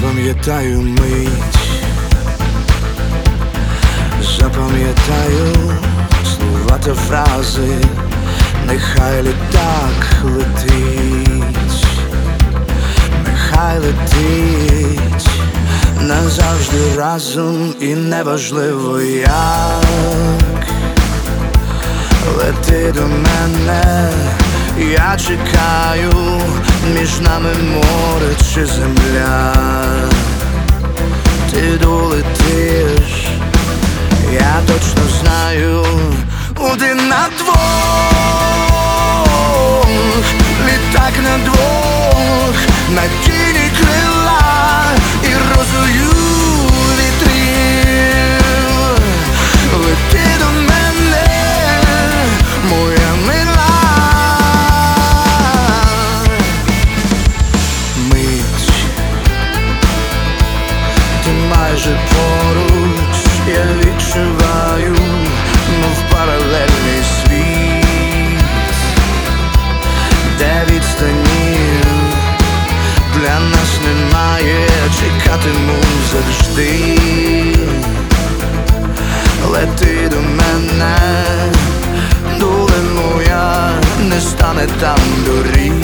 Запам'ятаю мить, запам'ятаю слова та фрази, нехай літак летить, нехай летить назавжди разом, і неважливо як. Лети до мене, я чекаю, між нами море чи земля. Ти долетиш, я точно знаю, один на двох, літак на двох, надійні крила і розою вітрів. Лети до мене, моя мила. Мить, ти майже поруч, я відчуваю, мов паралельний світ, де відстанів для нас немає, чекатиму завжди. Лети до мене, доле моя, не стане там доріг.